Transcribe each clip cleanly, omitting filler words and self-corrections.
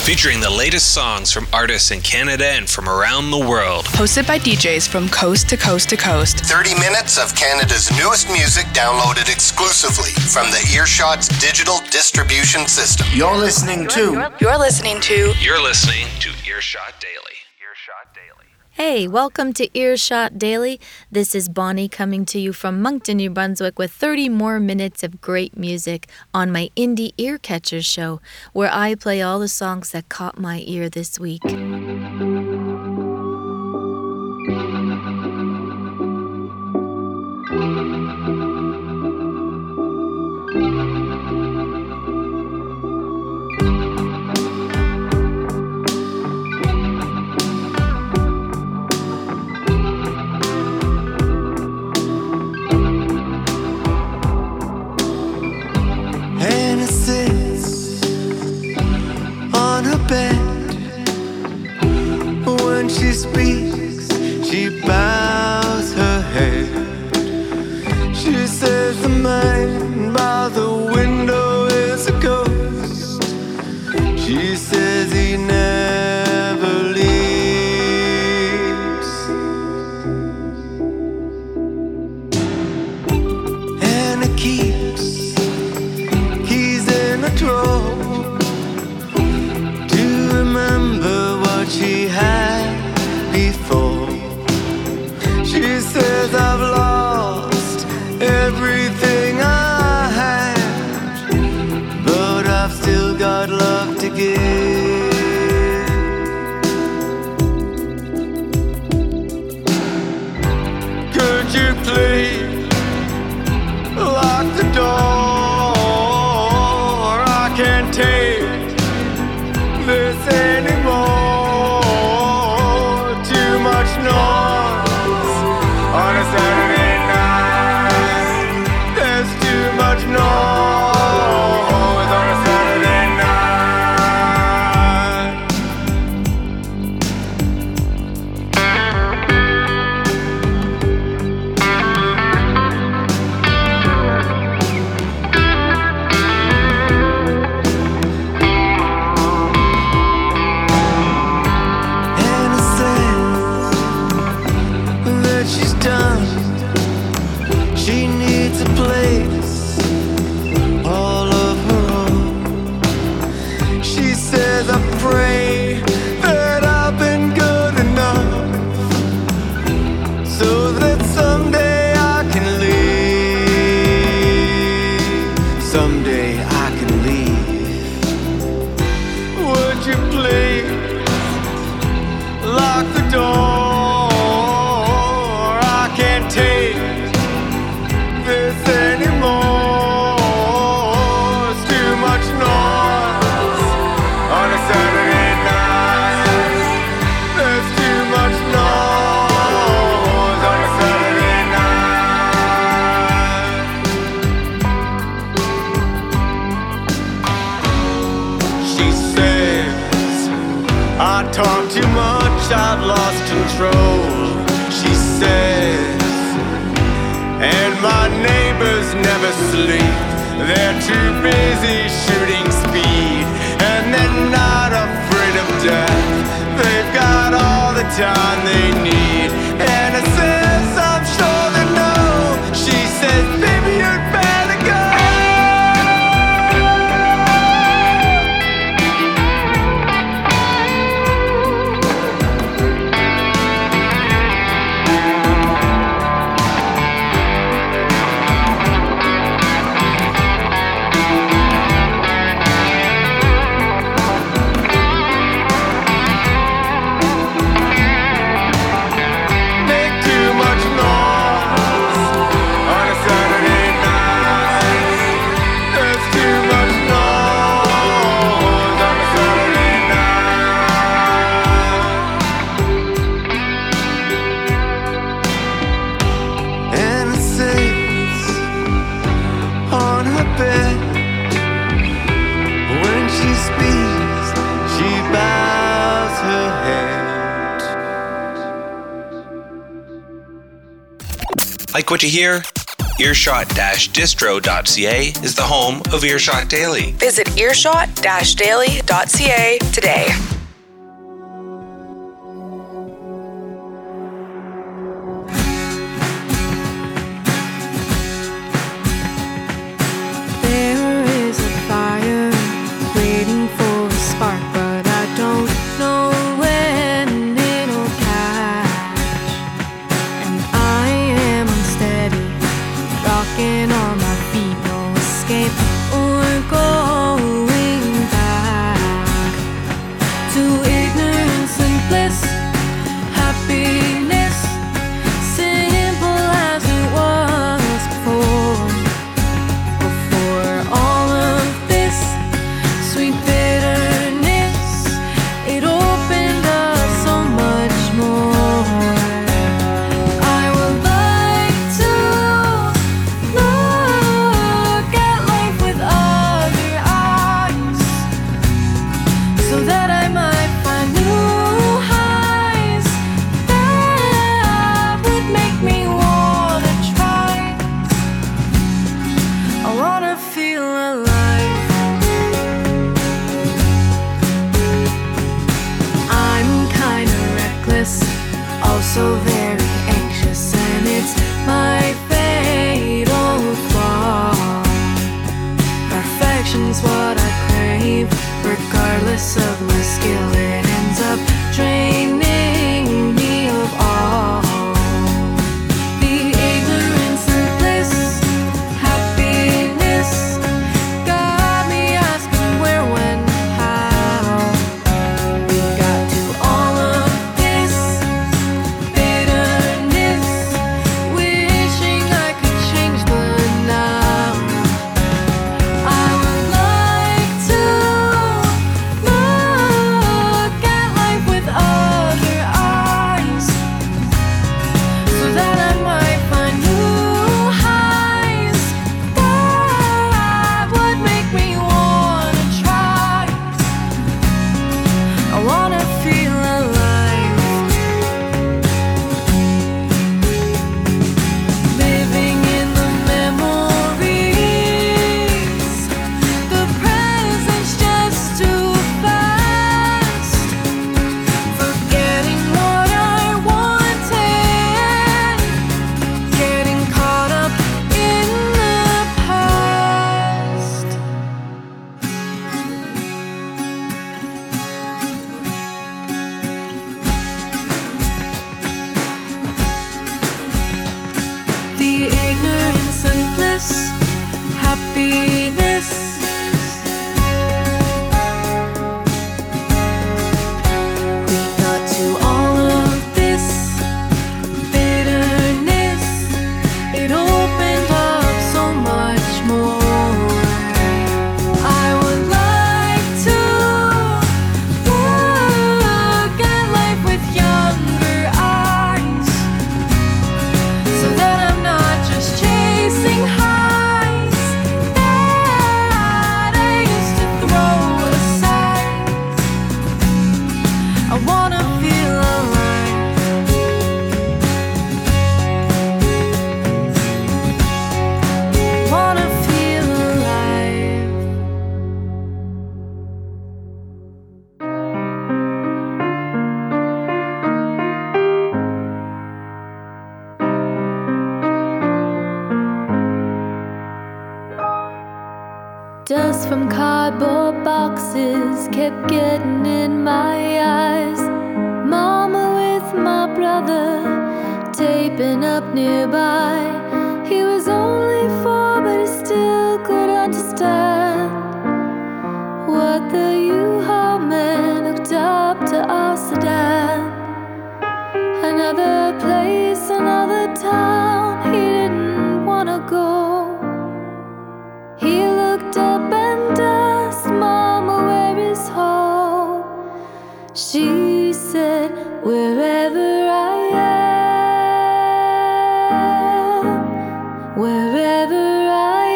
featuring the latest songs from artists in Canada and from around the world. Hosted by DJs from coast to coast to coast. 30 minutes of Canada's newest music downloaded exclusively from the Earshot's digital distribution system. You're listening to Earshot Daily. Hey, welcome to Earshot Daily. This is Bonnie coming to you from Moncton, New Brunswick with 30 more minutes of great music on my Indie Ear Catchers show, where I play all the songs that caught my ear this week. When she speaks, she bows her head. She says the man by the window is a ghost. She says he never leaves. And it keeps keys in a drawer to remember what she had before. She says I've lost everything I had, but I've still got love to give. Could you please lock the door? I can't take this anymore. Too much noise on a Saturday night. There's too much noise on a Saturday she needs a place all of her own. She says I pray that I've been good enough so that someday I can leave. Someday I can leave. Would you please lock the door? I can't take this anymore. It's too much noise on a Saturday night. There's too much noise on a Saturday night. She says I talk too much, I've lost control. She says, and my neighbors never sleep. They're too busy shooting speed, and they're not afraid of death. They've got all the time they need. And it says I'm sure they know. She says, baby, you'd better go. Like what you hear? Earshot-distro.ca is the home of Earshot Daily. Visit earshot-daily.ca today. Dust from cardboard boxes kept getting in my eyes. Mama with my brother taping up nearby. He was only 4, but he still could understand what the U-Haul man hooked up to our sedan. Another place, another town he didn't wanna go. He looked up and asked Mama, where is home? She said, wherever I am, wherever I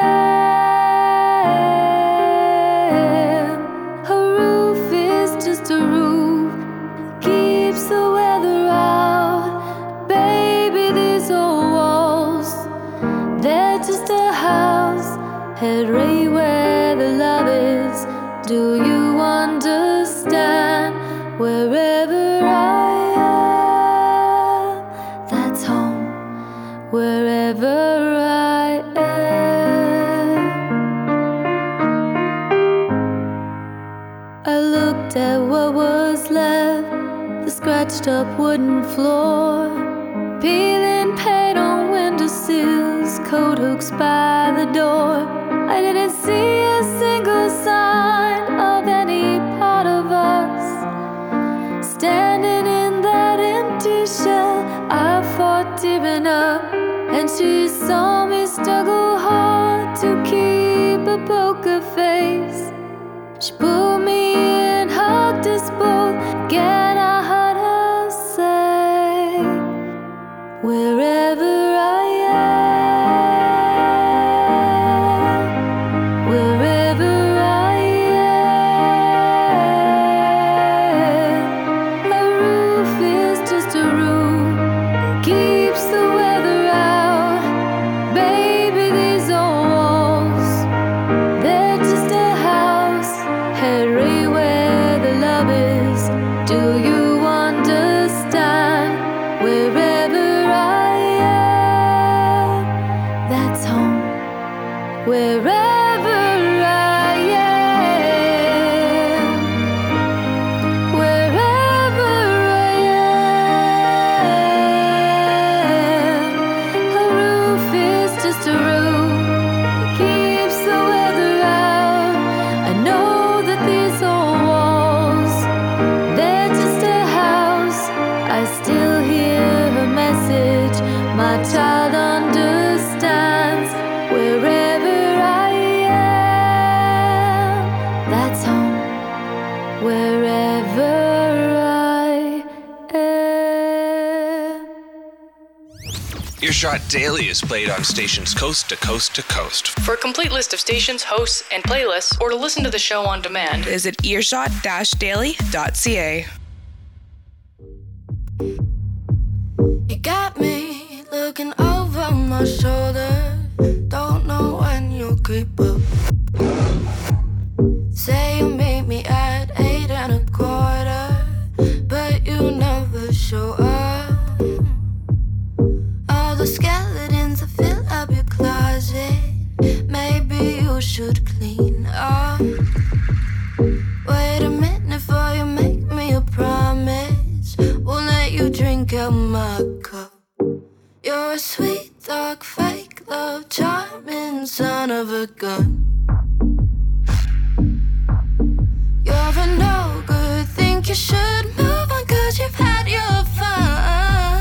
am. Her roof is just a roof, keeps the weather out. at what was left, the scratched up wooden floor, peeling paint on windowsills, coat hooks by the door. I didn't see a single sign of any part of us. Standing in that empty shell, I fought deep enough, and she saw me struggle hard to keep a poker face. She pulled me in, hugged us both. Again I heard her say, wherever I am, wherever I am, a roof is just a roof, keeps the weather out. Baby, these old walls, they're just a house. Harry, where the love is, do you understand? Wherever I am, that's home. Wherever I am, wherever I am, a roof is just a roof, keeps the weather out. I know that these old walls, they're just a house. I still hear her message, my child understands. Wherever I am, that's home. Wherever I am. Earshot Daily is played on stations coast to coast to coast. For a complete list of stations, hosts, and playlists, or to listen to the show on demand, visit earshot-daily.ca. You got me looking over my shoulder. Don't know when you'll creep up. Say you meet me at 8:15, but you never show up. All the skeletons that fill up your closet, maybe you should clean up. Wait a minute before you make me a promise. Won't let you drink out my cup. You're a sweet, dark, fake love, charming son of a gun. You're a no good, think you should move on 'cause you've had your fun.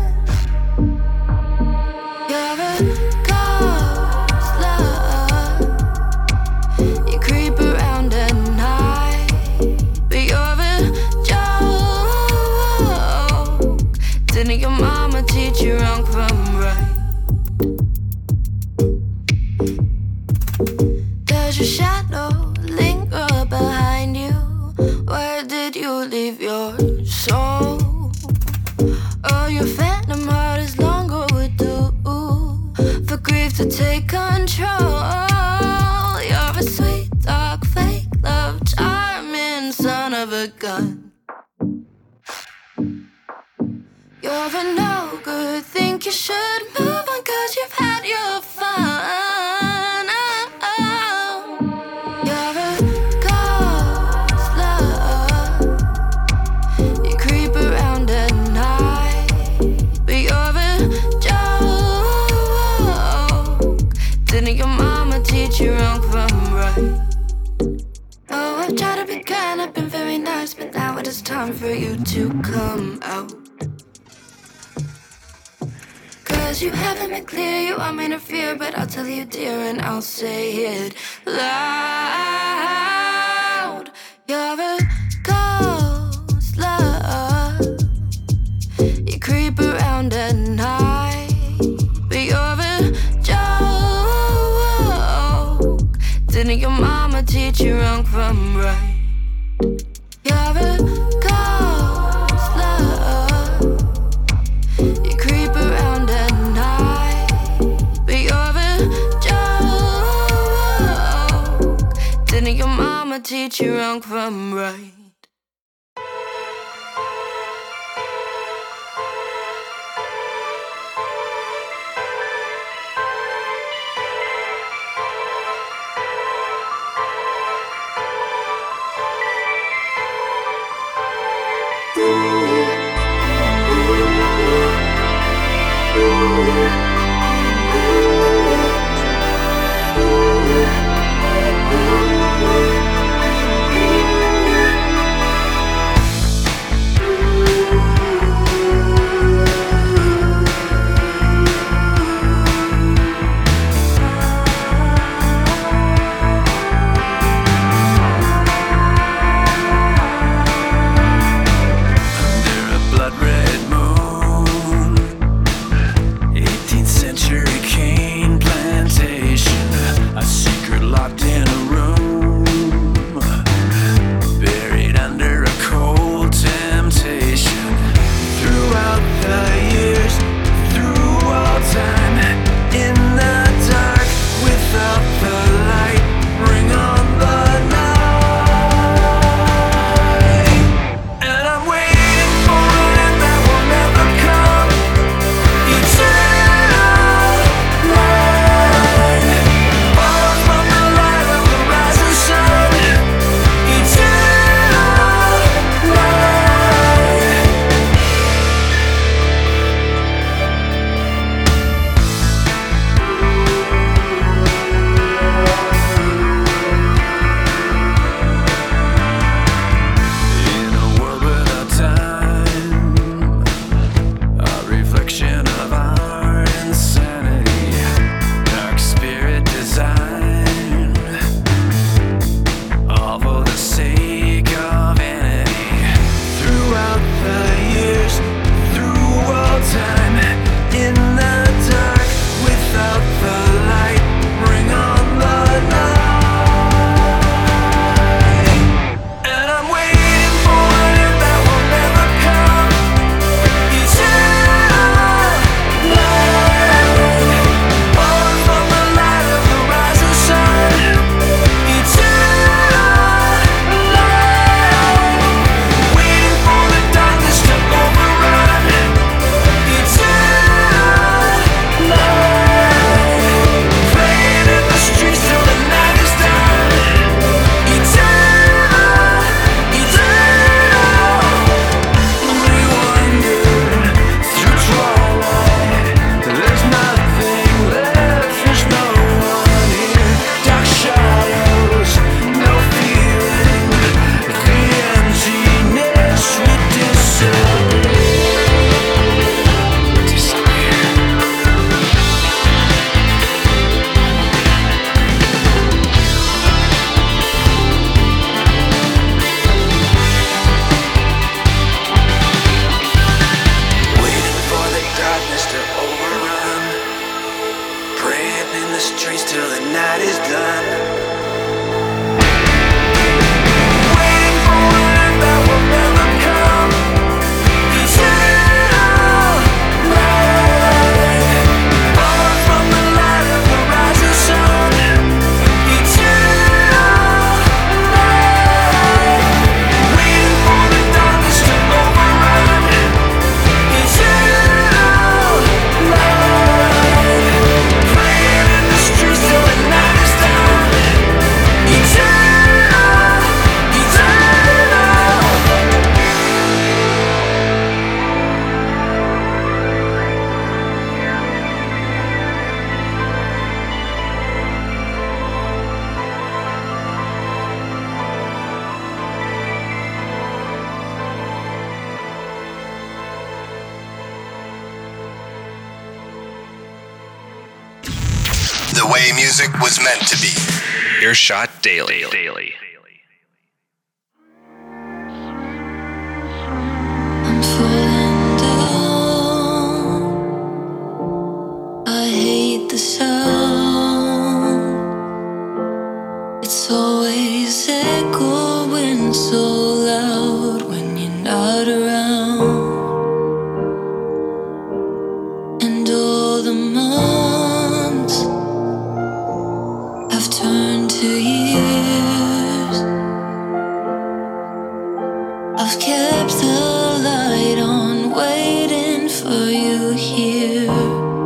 You're a ghost love, you creep around at night, but you're a joke. Didn't your mama teach you wrong from right? Does your shadow linger behind you? Where did you leave your soul? Oh, your phantom heart is long overdue for grief to take control. You're a sweet, dark, fake love, charming son of a gun. You're a no good, think you should move on 'cause you've had your fun. You're a ghost love, you creep around at night, but you're a joke. Didn't your mama teach you wrong from right? Oh, I've tried to be kind, I've been very nice, but now it is time for you to come out. 'Cause you haven't been clear, you want me to fear, but I'll tell you dear and I'll say it loud. You're a ghost love, you creep around at night, but you're a joke. Didn't your mama teach you wrong from right? You're a ghost love, you creep around at night, but you're a joke. Didn't your mama teach you wrong from right? The way music was meant to be. Earshot Daily. I'm falling down. I hate the sound. It's always echoing so loud when you're not around. And all the months have turned to years. I've kept the light on, waiting for you here.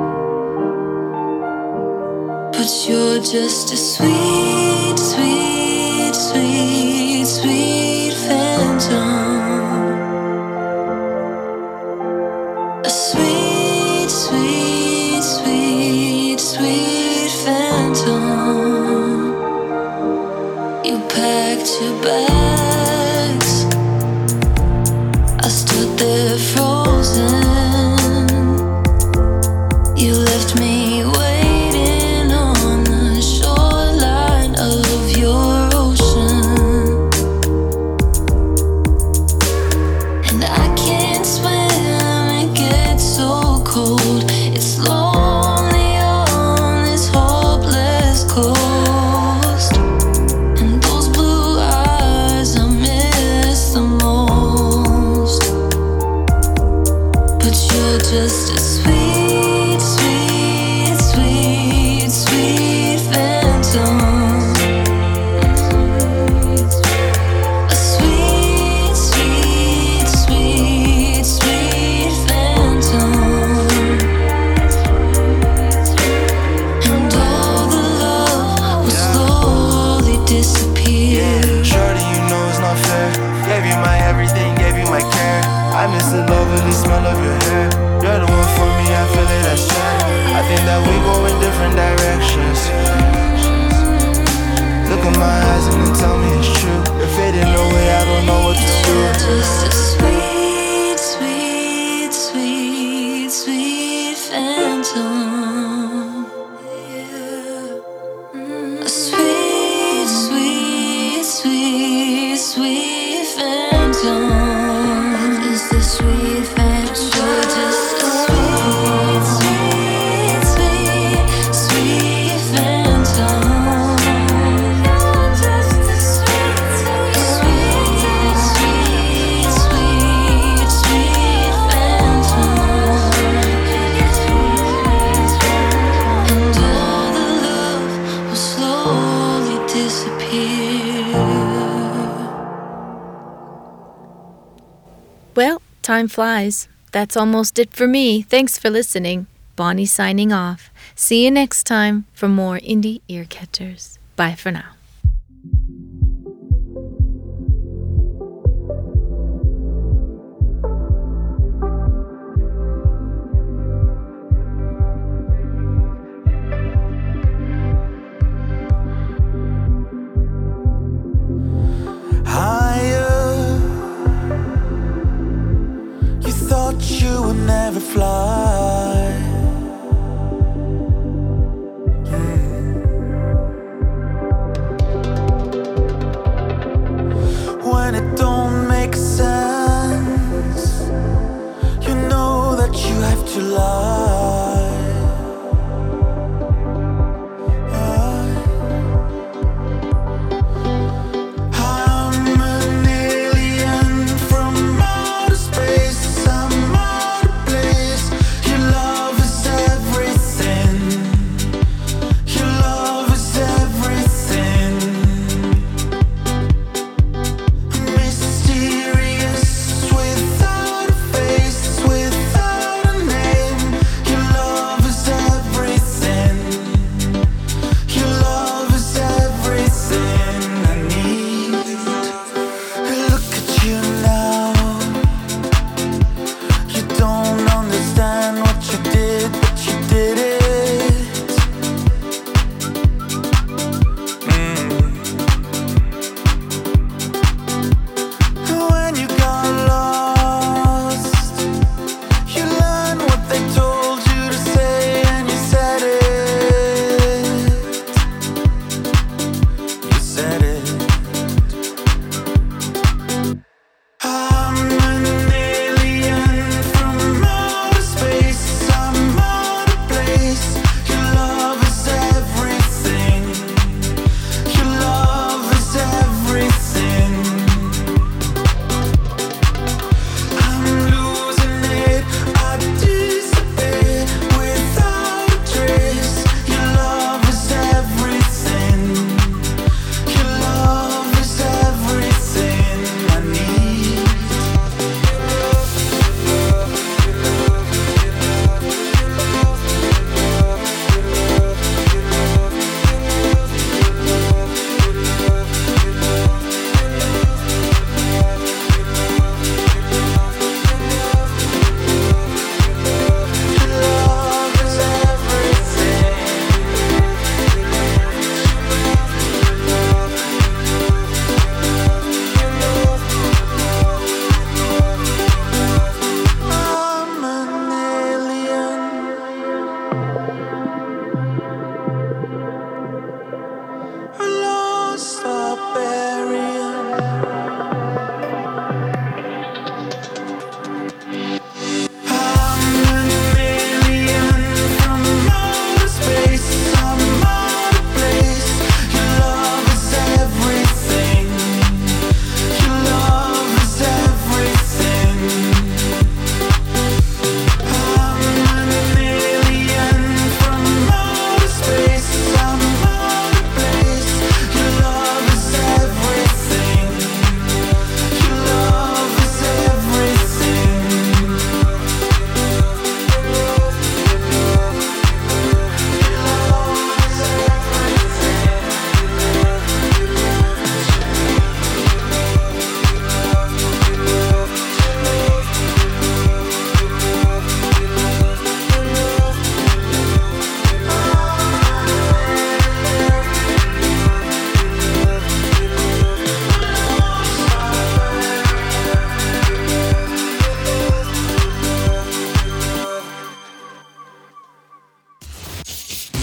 But you're just a sweet, sweet, sweet, sweet phantom. A sweet, sweet, just a sweet, sweet, sweet, sweet phantom. A sweet, sweet, sweet, sweet phantom. And all the love will slowly disappear. Yeah, shorty, you know it's not fair. Gave you my everything, gave you my care. I miss the lovely smell of your hair. You're the one for me, I feel it, I swear. I think that we go in different directions. Look in my eyes and then tell me it's true. You're fading away, I don't know what to do. Just a sweet, sweet, sweet, sweet phantom. A sweet, sweet, sweet, sweet phantom. Is the sweet phantom? You're just a sweet, sweet, sweet, sweet phantom. You're just a sweet, sweet, sweet, sweet, sweet phantom. And all the love will slowly disappear. Well, time flies. That's almost it for me. Thanks for listening. Bonnie signing off. See you next time for more Indie Ear Catchers. Bye for now. Higher, you thought you would never fly.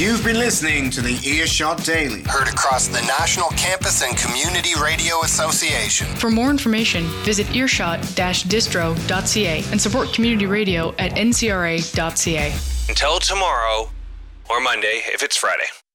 You've been listening to the Earshot Daily. Heard across the National Campus and Community Radio Association. For more information, visit earshot-distro.ca and support community radio at ncra.ca. Until tomorrow, or Monday if it's Friday.